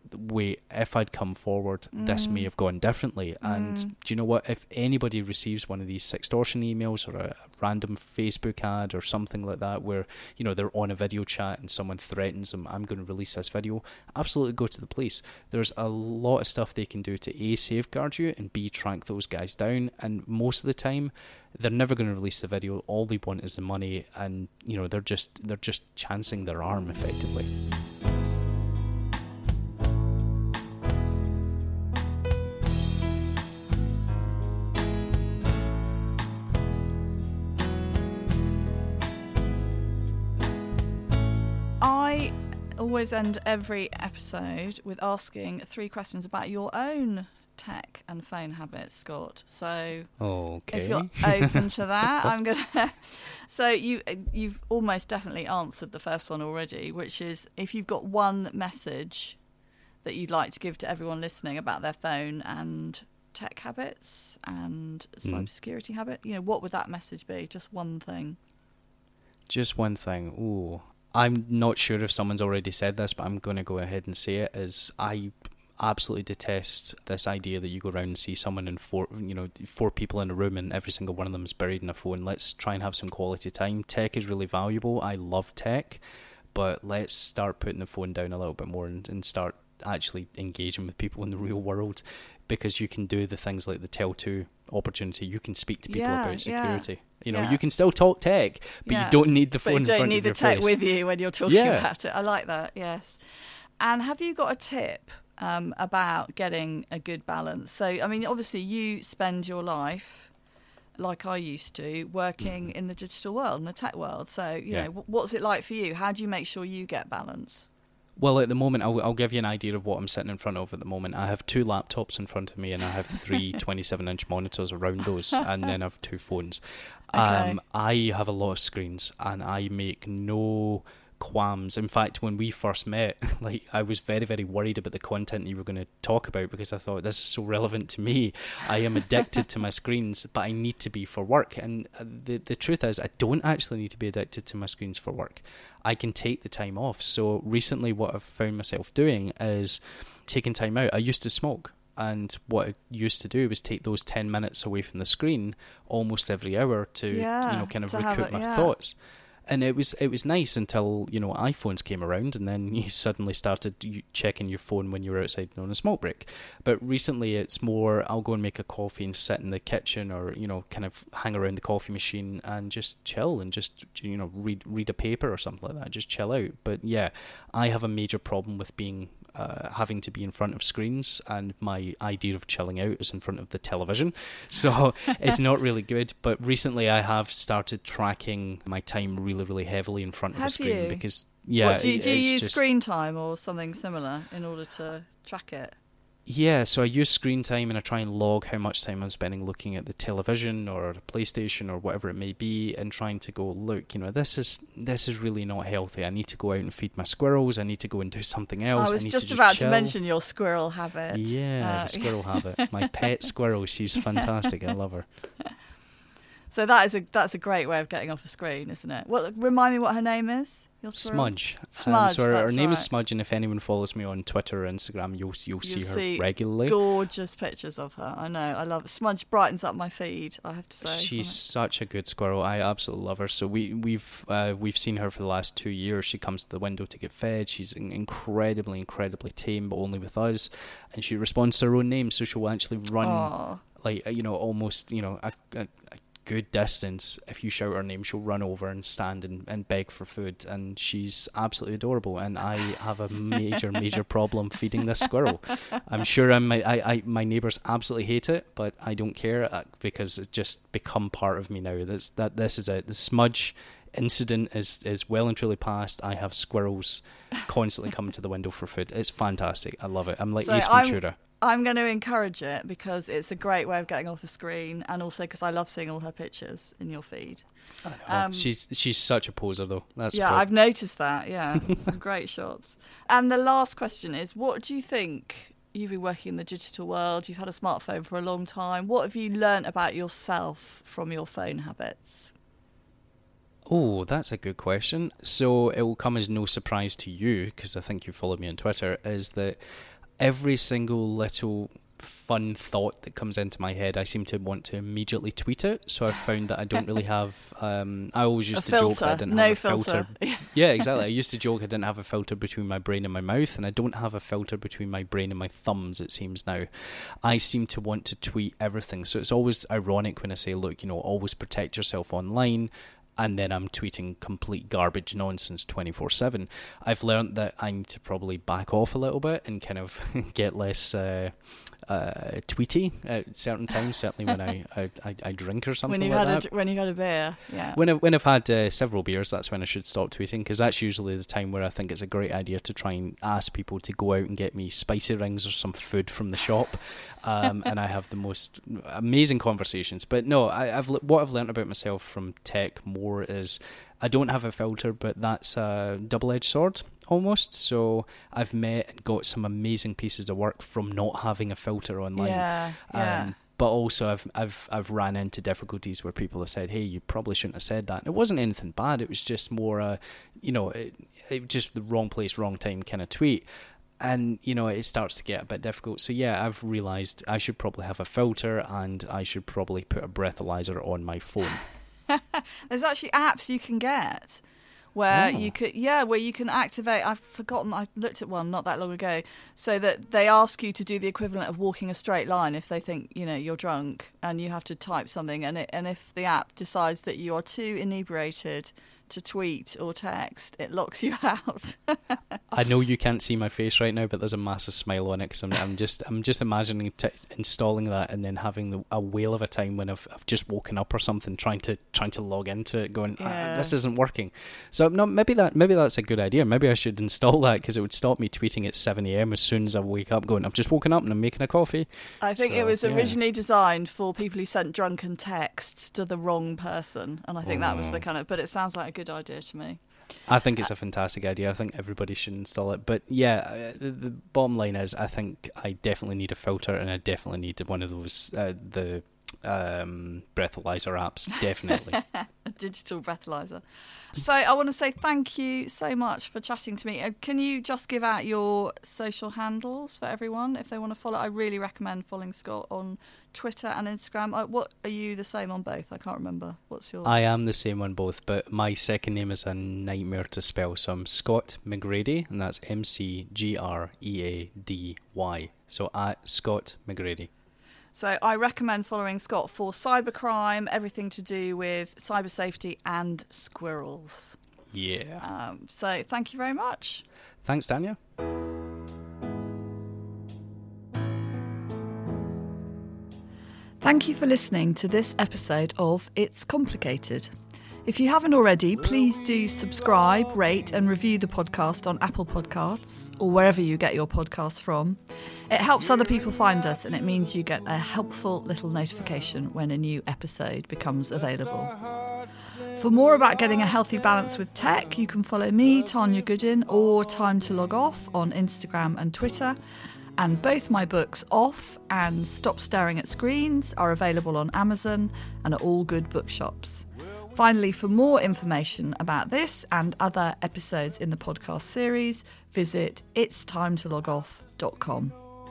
[SPEAKER 5] wait, if I'd come forward, mm. this may have gone differently. Mm. And do you know what? If anybody receives one of these sextortion emails or a random Facebook ad or something like that where, you know, they're on a video chat and someone threatens them, I'm going to release this video, absolutely go to the police. There's a lot of stuff they can do to A, safeguard you, and B, track those guys down. And most of the time, they're never going to release the video. All they want is the money, and, you know, they're just they're just chancing their arm effectively.
[SPEAKER 7] I always end every episode with asking three questions about your own tech and phone habits, Scott. So
[SPEAKER 5] okay.
[SPEAKER 7] if you're open to that, I'm gonna so you you've almost definitely answered the first one already, which is if you've got one message that you'd like to give to everyone listening about their phone and tech habits and cybersecurity mm. habit, you know, what would that message be? Just one thing.
[SPEAKER 5] Just one thing. Ooh. I'm not sure if someone's already said this, but I'm going to go ahead and say it, is I absolutely detest this idea that you go around and see someone in four, you know, four people in a room and every single one of them is buried in a phone. Let's try and have some quality time. Tech is really valuable. I love tech, but let's start putting the phone down a little bit more and, and start actually engaging with people in the real world, because you can do the things like the Tell two opportunity. You can speak to people
[SPEAKER 7] yeah,
[SPEAKER 5] about security.
[SPEAKER 7] Yeah.
[SPEAKER 5] You know,
[SPEAKER 7] yeah.
[SPEAKER 5] you can still talk tech, but
[SPEAKER 7] yeah.
[SPEAKER 5] you don't need the phone
[SPEAKER 7] but you
[SPEAKER 5] in front
[SPEAKER 7] don't need
[SPEAKER 5] of
[SPEAKER 7] the
[SPEAKER 5] your
[SPEAKER 7] tech
[SPEAKER 5] face.
[SPEAKER 7] with you when you're talking
[SPEAKER 5] yeah.
[SPEAKER 7] about it. I like that, yes. And have you got a tip um, about getting a good balance? So, I mean, obviously you spend your life, like I used to, working in the digital world, in the tech world. So, you
[SPEAKER 5] yeah.
[SPEAKER 7] know, what's it like for you? How do you make sure you get balance?
[SPEAKER 5] Well, at the moment, I'll, I'll give you an idea of what I'm sitting in front of at the moment. I have two laptops in front of me, and I have three twenty-seven inch monitors around those, and then I have two phones.
[SPEAKER 7] Okay.
[SPEAKER 5] Um, I have a lot of screens, and I make no qualms. In fact, when we first met, like, I was very, very worried about the content you were going to talk about, because I thought, this is so relevant to me. I am addicted to my screens, but I need to be for work. And the the truth is, I don't actually need to be addicted to my screens for work. I can take the time off. So recently what I've found myself doing is taking time out. I used to smoke, and what I used to do was take those ten minutes away from the screen almost every hour to,
[SPEAKER 7] yeah,
[SPEAKER 5] you know, kind of
[SPEAKER 7] to
[SPEAKER 5] recoup
[SPEAKER 7] it,
[SPEAKER 5] my
[SPEAKER 7] yeah.
[SPEAKER 5] thoughts. And it was it was nice until, you know, iPhones came around, and then you suddenly started checking your phone when you were outside on a smoke break. But recently it's more, I'll go and make a coffee and sit in the kitchen, or, you know, kind of hang around the coffee machine and just chill and just, you know, read read a paper or something like that, just chill out. But yeah, I have a major problem with being Uh, having to be in front of screens, and my idea of chilling out is in front of the television, so it's not really good. But recently I have started tracking my time really, really heavily in front of
[SPEAKER 7] have
[SPEAKER 5] the screen
[SPEAKER 7] you?
[SPEAKER 5] because yeah
[SPEAKER 7] what, do you, do you use
[SPEAKER 5] just...
[SPEAKER 7] screen time or something similar in order to track it?
[SPEAKER 5] Yeah, so I use screen time, and I try and log how much time I'm spending looking at the television or the PlayStation or whatever it may be, and trying to go, look, you know, this is this is really not healthy. I need to go out and feed my squirrels. I need to go and do something else.
[SPEAKER 7] I was
[SPEAKER 5] I need
[SPEAKER 7] just
[SPEAKER 5] to
[SPEAKER 7] about
[SPEAKER 5] just chill.
[SPEAKER 7] to mention your squirrel habit.
[SPEAKER 5] Yeah,
[SPEAKER 7] uh,
[SPEAKER 5] the squirrel habit. My pet squirrel, she's fantastic. I love her.
[SPEAKER 7] So that is a that's a great way of getting off a screen, isn't it? What remind me what her name is? Your
[SPEAKER 5] Smudge.
[SPEAKER 7] Smudge.
[SPEAKER 5] Um, so her, her
[SPEAKER 7] that's
[SPEAKER 5] name
[SPEAKER 7] right.
[SPEAKER 5] is Smudge, and if anyone follows me on Twitter or Instagram, you'll you'll,
[SPEAKER 7] You'll
[SPEAKER 5] see her
[SPEAKER 7] see
[SPEAKER 5] regularly.
[SPEAKER 7] Gorgeous pictures of her. I know. I love it. Smudge brightens up my feed, I have to say.
[SPEAKER 5] She's such a good squirrel. I absolutely love her. So we we've uh, we've seen her for the last two years. She comes to the window to get fed. She's incredibly, incredibly tame, but only with us. And she responds to her own name, so she'll actually run
[SPEAKER 7] Aww.
[SPEAKER 5] like, you know, almost, you know, a, a, a good distance. If you shout her name, she'll run over and stand and, and beg for food, and she's absolutely adorable. And I have a major major problem feeding this squirrel. I'm sure I'm, I, I my neighbours absolutely hate it, but I don't care, because it's just become part of me now. That's that this is it. The Smudge incident is is well and truly past. I have squirrels constantly coming to the window for food. It's fantastic. I love it. I'm like
[SPEAKER 7] So
[SPEAKER 5] Ace
[SPEAKER 7] I'm-
[SPEAKER 5] Ventura.
[SPEAKER 7] I'm going to encourage it because it's a great way of getting off the screen, and also because I love seeing all her pictures in your feed.
[SPEAKER 5] I know.
[SPEAKER 7] Um,
[SPEAKER 5] she's she's such a poser, though. That's
[SPEAKER 7] yeah,
[SPEAKER 5] great.
[SPEAKER 7] I've noticed that. Yeah, some great shots. And the last question is, what do you think? You've been working in the digital world. You've had a smartphone for a long time. What have you learnt about yourself from your phone habits?
[SPEAKER 5] Oh, that's a good question. So it will come as no surprise to you, because I think you followed me on Twitter, is that every single little fun thought that comes into my head, I seem to want to immediately tweet it. So I've found that I don't really have. Um, I always used
[SPEAKER 7] a
[SPEAKER 5] to
[SPEAKER 7] filter.
[SPEAKER 5] joke that I didn't
[SPEAKER 7] no
[SPEAKER 5] have a
[SPEAKER 7] filter.
[SPEAKER 5] filter. Yeah, exactly. I used to joke I didn't have a filter between my brain and my mouth, and I don't have a filter between my brain and my thumbs. It seems now, I seem to want to tweet everything. So it's always ironic when I say, "Look, you know, always protect yourself online." And then I'm tweeting complete garbage nonsense twenty-four seven. I've learned that I need to probably back off a little bit and kind of get less uh, uh, tweety at certain times, certainly when I, I, I, I drink or something
[SPEAKER 7] when
[SPEAKER 5] like
[SPEAKER 7] had
[SPEAKER 5] that.
[SPEAKER 7] A, when you've had a beer, yeah.
[SPEAKER 5] When I've, when I've had uh, several beers, that's when I should stop tweeting, because that's usually the time where I think it's a great idea to try and ask people to go out and get me spicy rings or some food from the shop. Um, and I have the most amazing conversations. But no, I, I've what I've learned about myself from tech more is I don't have a filter, but that's a double-edged sword almost. So I've met and got some amazing pieces of work from not having a filter online.
[SPEAKER 7] Yeah, yeah.
[SPEAKER 5] Um, but also I've I've I've ran into difficulties where people have said, "Hey, you probably shouldn't have said that." And it wasn't anything bad. It was just more, uh, you know, it, it just the wrong place, wrong time kind of tweet. And, you know, it starts to get a bit difficult. So, yeah, I've realised I should probably have a filter and I should probably put a breathalyzer on my phone.
[SPEAKER 7] There's actually apps you can get where
[SPEAKER 5] oh.
[SPEAKER 7] you could, yeah, where you can activate. I've forgotten, I looked at one not that long ago, so that they ask you to do the equivalent of walking a straight line if they think, you know, you're drunk, and you have to type something. And it, and if the app decides that you are too inebriated to tweet or text, it locks you out.
[SPEAKER 5] I know you can't see my face right now, but there's a massive smile on it because I'm, I'm just I'm just imagining t- installing that and then having the, a whale of a time when I've I've just woken up or something, trying to trying to log into it, going
[SPEAKER 7] yeah.
[SPEAKER 5] ah, this isn't working. So no, maybe that maybe that's a good idea. Maybe I should install that because it would stop me tweeting at seven a.m. as soon as I wake up, going I've just woken up and I'm making a coffee.
[SPEAKER 7] I think
[SPEAKER 5] so,
[SPEAKER 7] it was
[SPEAKER 5] yeah.
[SPEAKER 7] originally designed for people who sent drunken texts to the wrong person, and I think
[SPEAKER 5] oh.
[SPEAKER 7] that was the kind of. But it sounds like a good idea to me.
[SPEAKER 5] I think it's a fantastic idea. I think everybody should install it. But yeah, the, the bottom line is I think I definitely need a filter, and I definitely need one of those, uh, the um, breathalyzer apps, definitely.
[SPEAKER 7] A digital breathalyzer. So I want to say thank you so much for chatting to me. Uh, can you just give out your social handles for everyone if they want to follow? I really recommend following Scott on Twitter and Instagram. Uh, what are you the same on both? I can't remember. What's your?
[SPEAKER 5] I am the same on both, but my second name is a nightmare to spell. So I'm Scott McGrady, and that's M C G R E A D Y. So at Scott McGrady.
[SPEAKER 7] So I recommend following Scott for cybercrime, everything to do with cyber safety and squirrels.
[SPEAKER 5] Yeah.
[SPEAKER 7] Um, so thank you very much.
[SPEAKER 5] Thanks, Tanya.
[SPEAKER 7] Thank you for listening to this episode of It's Complicated. If you haven't already, please do subscribe, rate and review the podcast on Apple Podcasts or wherever you get your podcasts from. It helps other people find us, and it means you get a helpful little notification when a new episode becomes available. For more about getting a healthy balance with tech, you can follow me, Tanya Goodin, or Time to Log Off on Instagram and Twitter. And both my books, Off and Stop Staring at Screens, are available on Amazon and at all good bookshops. Finally, for more information about this and other episodes in the podcast series, visit its time to log off dot com.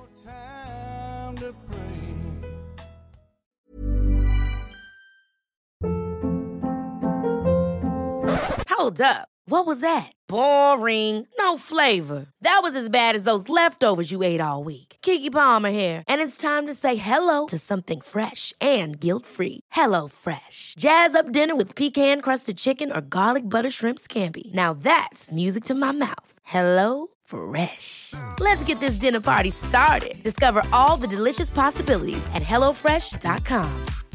[SPEAKER 1] Hold up. What was that? Boring. No flavor. That was as bad as those leftovers you ate all week. Keke Palmer here, and it's time to say hello to something fresh and guilt-free. Hello Fresh. Jazz up dinner with pecan-crusted chicken or garlic butter shrimp scampi. Now that's music to my mouth. Hello Fresh. Let's get this dinner party started. Discover all the delicious possibilities at hello fresh dot com.